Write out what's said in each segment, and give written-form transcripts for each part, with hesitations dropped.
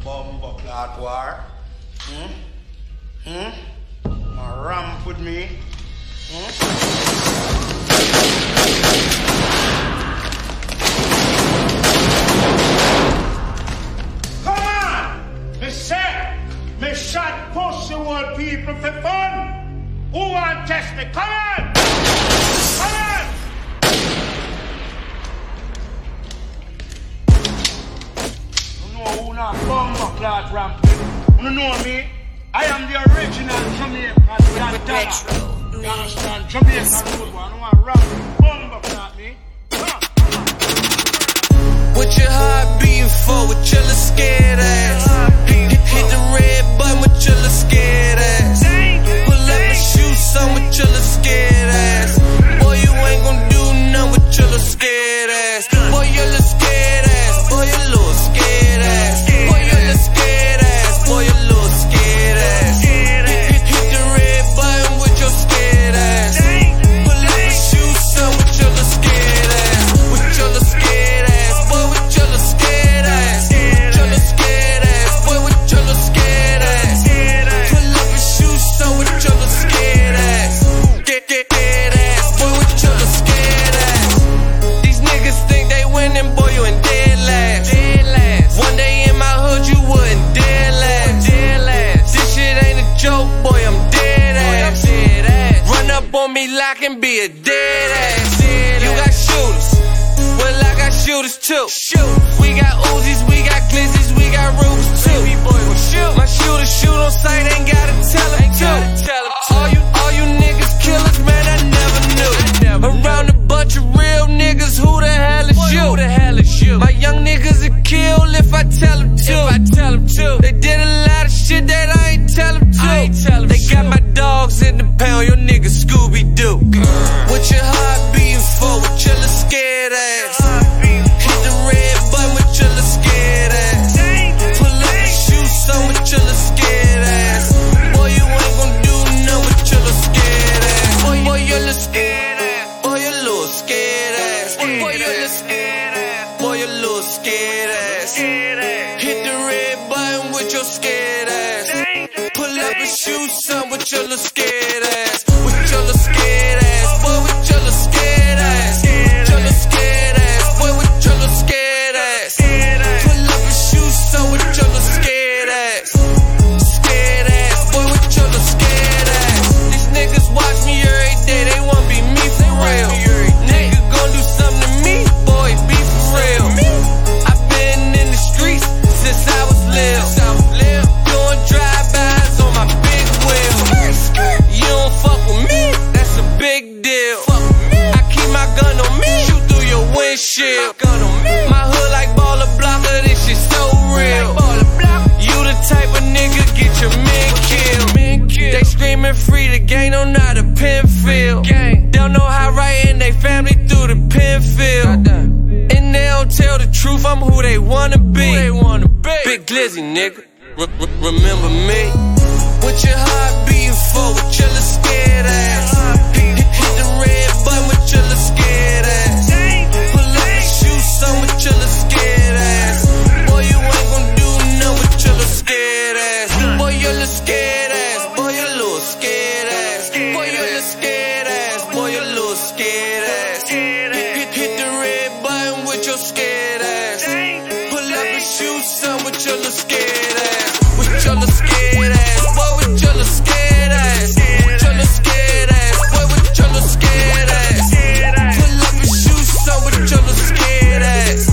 Bumbo clot war. My ramp with me. Come on! Me say, me shot pussy world people for fun. Who want test me? Come on! Come on! You know who not Bumbo clot ramp? You know me? I am the original Jamaican Dantana. You understand? Jamaican road one. I want rap. Bumbo clot me. What your heart beating for? What your little scared ass? Hit the red button with your little scared ass. Pull up and shoot some with your little scared ass. Boy, you ain't gon' do nothing with your little scared ass. Boy, you little scared ass. Boy, you little scared ass. Boy, you little scared ass. Boy, you little scared ass. Hit the red button with your scared ass. Pull up and shoot some with your little scared ass. With your little scared ass. Boy, with your little scared ass. With your little scared ass. Boy, with your little scared ass. Pull up and shoot some with your little scared ass. Get ass. Boy, with your little scared ass. These niggas think they winning, boy, you in dead last. One day in my hood, you wouldn't dead last. This shit ain't a joke, boy, I'm dead ass. Run up on me like and be a dead ass. You got shooters, well I got shooters too. We got Uzis, we got Glizzies, we got Rubes too. My shooters shoot on sight, ain't gotta tell them to. All you niggas killers, man, I never knew. Around a bunch of real niggas, who the hell is you? My young niggas will kill if I tell them to. They did a lot of shit that I ain't tell them to. They got my dogs in the pound, your niggas Scooby-Doo. What your heart beating for? What your little scared ass? Hit the red button with your little scared ass. Pull up and shoot some with your little scared ass. Boy, you ain't gon' do nothing with your little scared ass. Boy, you little scared ass. Boy, you little scared ass. Boy, you little scared ass. Boy, you little scared ass. Hit the red button with your scared ass. Pull up and shoot some with your little scared ass. With your little scared ass. Boy, with your little scared ass. With your little scared ass. Boy, with your little scared ass. Pull up and shoot some with your little scared ass. Scared ass. Boy, with your little scared ass. These niggas watch me every day. They wanna be me for real. Nigga gon' do something to me. Boy, be for real. I've been in the streets since I was little. Doing drive-bys on my big wheel. You don't fuck with me, that's a big deal. I keep my gun on me, shoot through your windshield. My hood like baller blocker, this shit so real. You the type of nigga get your men killed. They screaming free, the gang don't know how to pen feel. Don't know how right in they family through the pen field. And they don't tell the truth, I'm who they wanna be. Big Glizzy, nigga, remember me. What your heart beating for? What your little scared ass? Hit the red button with your little scared ass. Pull up and shoot some with your little scared ass. Boy, you ain't gon' do nothing with your little scared ass. Boy, you little scared ass. Boy, you little scared ass. Boy, you little scared ass. Boy, you little scared ass. Hit the red button with your scared ass. Pull up and shoot some with your little scared ass. With your little scared ass. Boy, with your little scared ass. With your little scared ass. Boy, with your little scared ass. Pull up and shoot some with your little scared ass.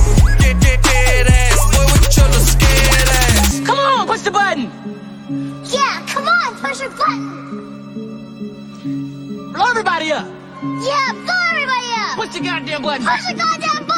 Get ass. Boy, with your little scared ass. Come on, push the button. Yeah, come on, push your button. Blow everybody up. Yeah, blow everybody up. Push the goddamn button. Push the goddamn button.